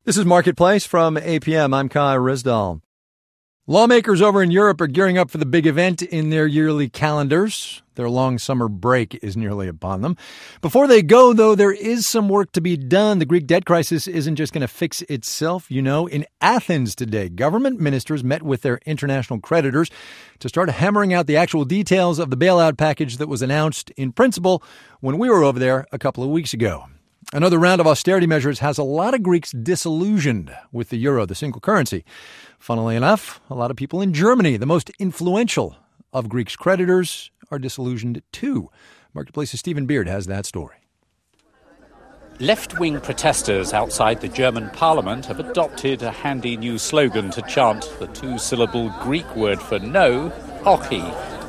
This is Marketplace from APM. I'm Kai Risdal. Lawmakers over in Europe are gearing up for the big event in their yearly calendars. Their long summer break is nearly upon them. Before they go, though, there is some work to be done. The Greek debt crisis isn't just going to fix itself. You know, in Athens today, government ministers met with their international creditors to start hammering out the actual details of the bailout package that was announced in principle when we were over there a couple of weeks ago. Another round of austerity measures has a lot of Greeks disillusioned with the euro, the single currency. Funnily enough, a lot of people in Germany, the most influential of Greeks' creditors, are disillusioned too. Marketplace's Stephen Beard has that story. Left-wing protesters outside the German parliament have adopted a handy new slogan to chant the two-syllable Greek word for no, hockey.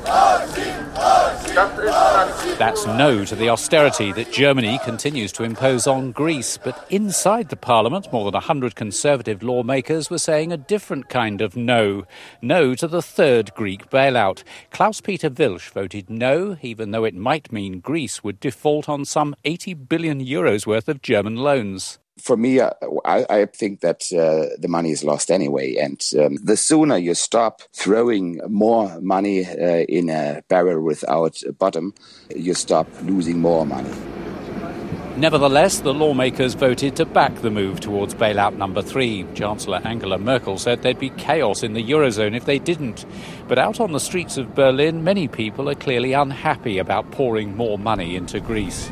That's no to the austerity that Germany continues to impose on Greece. But inside the parliament, more than 100 conservative lawmakers were saying a different kind of no. No to the third Greek bailout. Klaus-Peter Wilsch voted no, even though it might mean Greece would default on some 80 billion euros worth of German loans. For me, I think that the money is lost anyway. And the sooner you stop throwing more money in a barrel without a bottom, you stop losing more money. Nevertheless, the lawmakers voted to back the move towards bailout number 3. Chancellor Angela Merkel said there'd be chaos in the Eurozone if they didn't. But out on the streets of Berlin, many people are clearly unhappy about pouring more money into Greece.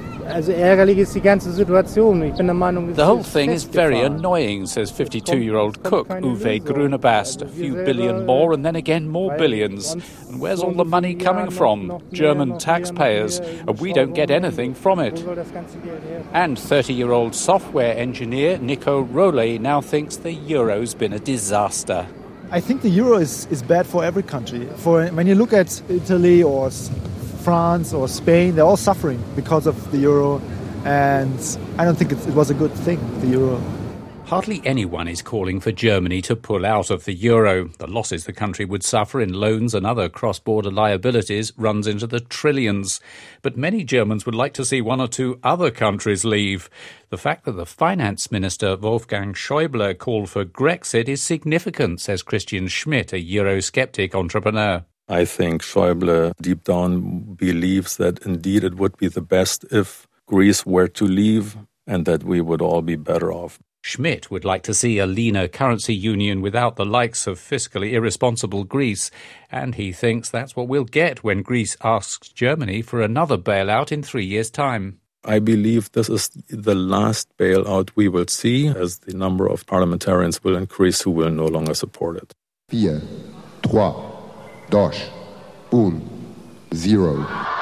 The whole thing is very annoying, says 52-year-old cook Uwe Grunebast. A few billion more and then again more billions. And where's all the money coming from? German taxpayers. And we don't get anything from it. And 30-year-old software engineer Nico Role now thinks the euro's been a disaster. I think the euro is bad for every country. When you look at Italy or France or Spain, they're all suffering because of the euro, and I don't think it was a good thing, the euro. Hardly anyone is calling for Germany to pull out of the euro. The losses the country would suffer in loans and other cross-border liabilities runs into the trillions. But many Germans would like to see one or two other countries leave. The fact that the finance minister Wolfgang Schäuble called for Grexit is significant, says Christian Schmidt, a Eurosceptic entrepreneur. I think Schäuble deep down believes that indeed it would be the best if Greece were to leave and that we would all be better off. Schmidt would like to see a leaner currency union without the likes of fiscally irresponsible Greece, and he thinks that's what we'll get when Greece asks Germany for another bailout in 3 years' time. I believe this is the last bailout we will see, as the number of parliamentarians will increase who will no longer support it. 4, 3, 2, 1, 0.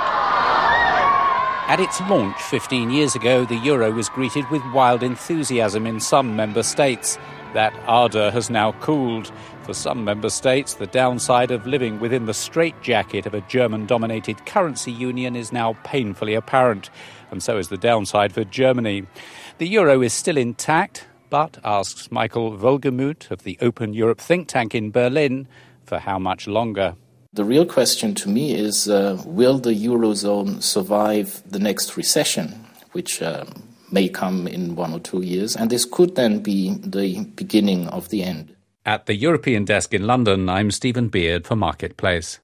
At its launch 15 years ago, the euro was greeted with wild enthusiasm in some member states. That ardour has now cooled. For some member states, the downside of living within the straitjacket of a German-dominated currency union is now painfully apparent. And so is the downside for Germany. The euro is still intact, but, asks Michael Wohlgemuth of the Open Europe think tank in Berlin, for how much longer? The real question to me is, will the Eurozone survive the next recession, which may come in 1 or 2 years? And this could then be the beginning of the end. At the European desk in London, I'm Stephen Beard for Marketplace.